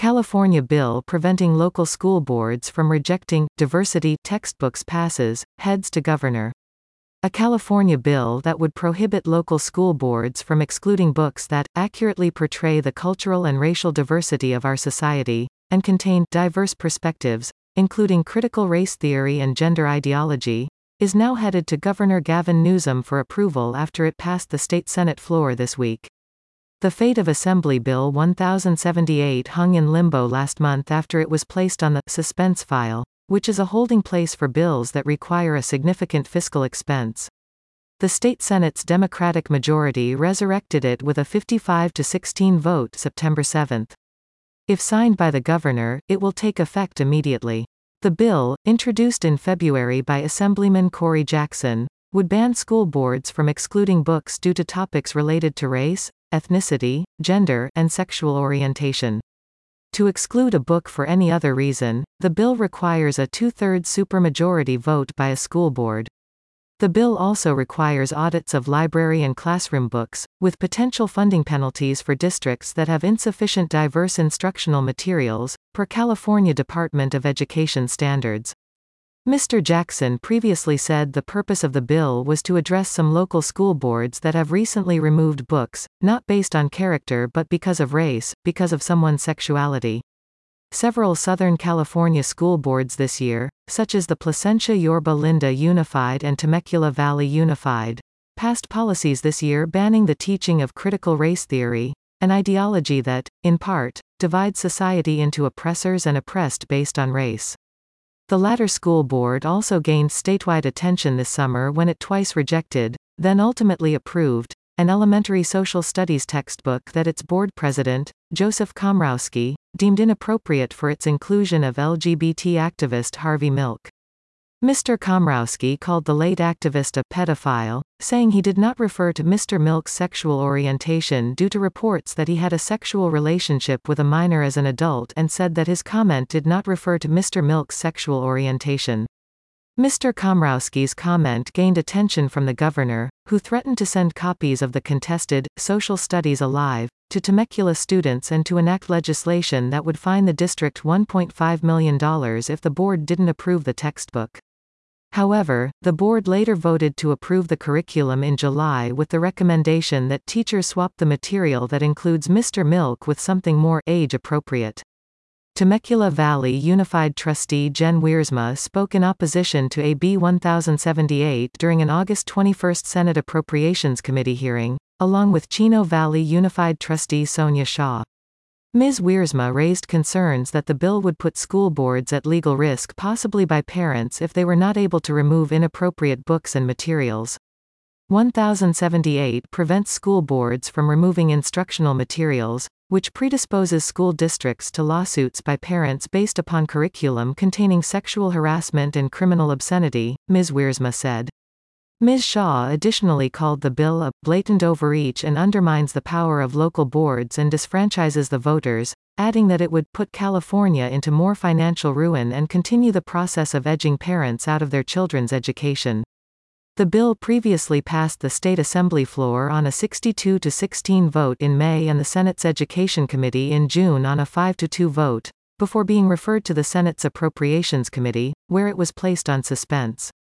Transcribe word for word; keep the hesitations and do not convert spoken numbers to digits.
California bill preventing local school boards from rejecting diversity textbooks passes, heads to governor. A California bill that would prohibit local school boards from excluding books that accurately portray the cultural and racial diversity of our society, and contain diverse perspectives, including critical race theory and gender ideology, is now headed to Governor Gavin Newsom for approval after it passed the state Senate floor this week. The fate of Assembly Bill one thousand seventy-eight hung in limbo last month after it was placed on the suspense file, which is a holding place for bills that require a significant fiscal expense. The state Senate's Democratic majority resurrected it with a fifty-five to sixteen vote September seventh. If signed by the governor, it will take effect immediately. The bill, introduced in February by Assemblyman Corey Jackson, would ban school boards from excluding books due to topics related to race, ethnicity, gender, and sexual orientation. To exclude a book for any other reason, the bill requires a two-thirds supermajority vote by a school board. The bill also requires audits of library and classroom books, with potential funding penalties for districts that have insufficient diverse instructional materials, per California Department of Education standards. Mister Jackson previously said the purpose of the bill was to address some local school boards that have recently removed books, not based on character but because of race, because of someone's sexuality. Several Southern California school boards this year, such as the Placentia Yorba Linda Unified and Temecula Valley Unified, passed policies this year banning the teaching of critical race theory, an ideology that, in part, divides society into oppressors and oppressed based on race. The latter school board also gained statewide attention this summer when it twice rejected, then ultimately approved, an elementary social studies textbook that its board president, Joseph Komrowski, deemed inappropriate for its inclusion of L G B T activist Harvey Milk. Mister Komrowski called the late activist a pedophile, saying he did not refer to Mister Milk's sexual orientation due to reports that he had a sexual relationship with a minor as an adult, and said that his comment did not refer to Mister Milk's sexual orientation. Mister Komrowski's comment gained attention from the governor, who threatened to send copies of the contested Social Studies Alive to Temecula students and to enact legislation that would fine the district one point five million dollars if the board didn't approve the textbook. However, the board later voted to approve the curriculum in July with the recommendation that teachers swap the material that includes Mister Milk with something more age-appropriate. Temecula Valley Unified trustee Jen Wiersma spoke in opposition to A B one thousand seventy-eight during an August twenty-first Senate Appropriations Committee hearing, along with Chino Valley Unified trustee Sonia Shaw. Miz Wiersma raised concerns that the bill would put school boards at legal risk, possibly by parents, if they were not able to remove inappropriate books and materials. one thousand seventy-eight prevents school boards from removing instructional materials, which predisposes school districts to lawsuits by parents based upon curriculum containing sexual harassment and criminal obscenity, Miz Wiersma said. Miz Shaw additionally called the bill a blatant overreach and undermines the power of local boards and disfranchises the voters, adding that it would put California into more financial ruin and continue the process of edging parents out of their children's education. The bill previously passed the state assembly floor on a sixty-two to sixteen vote in May and the Senate's Education Committee in June on a five to two vote, before being referred to the Senate's Appropriations Committee, where it was placed on suspense.